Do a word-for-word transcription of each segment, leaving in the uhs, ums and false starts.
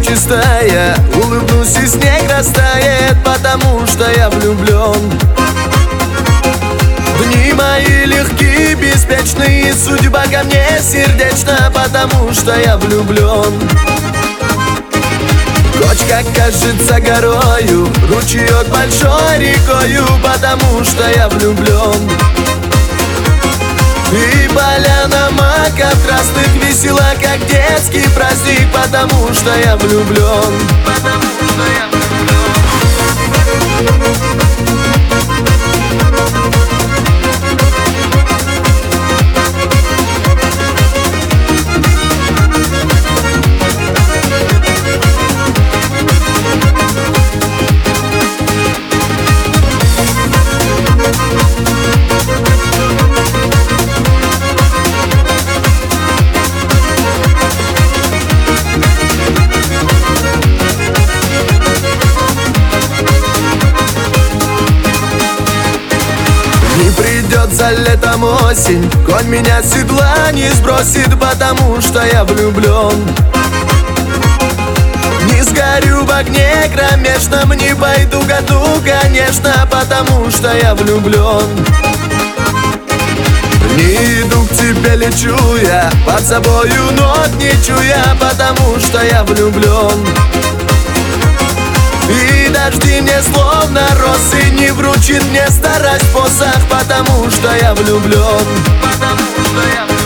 чистая, улыбнусь и снег растает, потому что я влюблен. Дни мои легкие, беспечные, судьба ко мне сердечна, потому что я влюблен. Кочка кажется горою, ручеек большой рекою, потому что я влюблен. И поляна маков красных весела, как детский праздник, потому что я влюблен. Потому что я влюблен. За летом осень, конь меня с седла не сбросит, потому что я влюблен. Не сгорю в огне кромешном, не пойду к аду, конечно, потому что я влюблен. Не иду к тебе, лечу я, под собою ног не чуя, потому что я влюблен. И дожди мне словно росы не вручит мне старость посох, потому что я влюблен. Потому что я влюблен.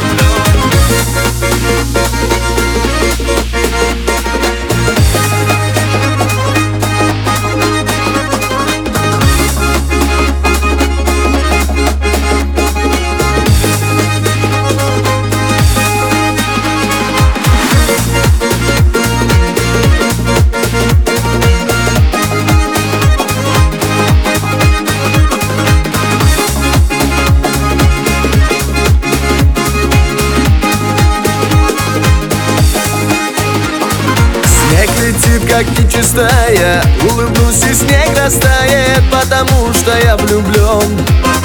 Как нечистая, улыбнусь и снег растает, потому что я влюблен.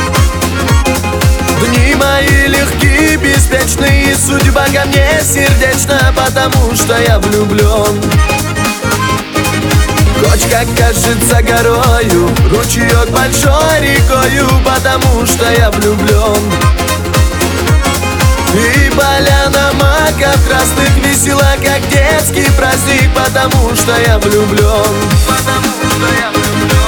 Дни мои легкие, беспечные, судьба ко мне сердечна, потому что я влюблен. Кочка кажется горою, ручеек большой рекою, потому что я влюблен. И поляна маков красных весела, как детский праздник, потому что я влюблен. Потому что я влюблен.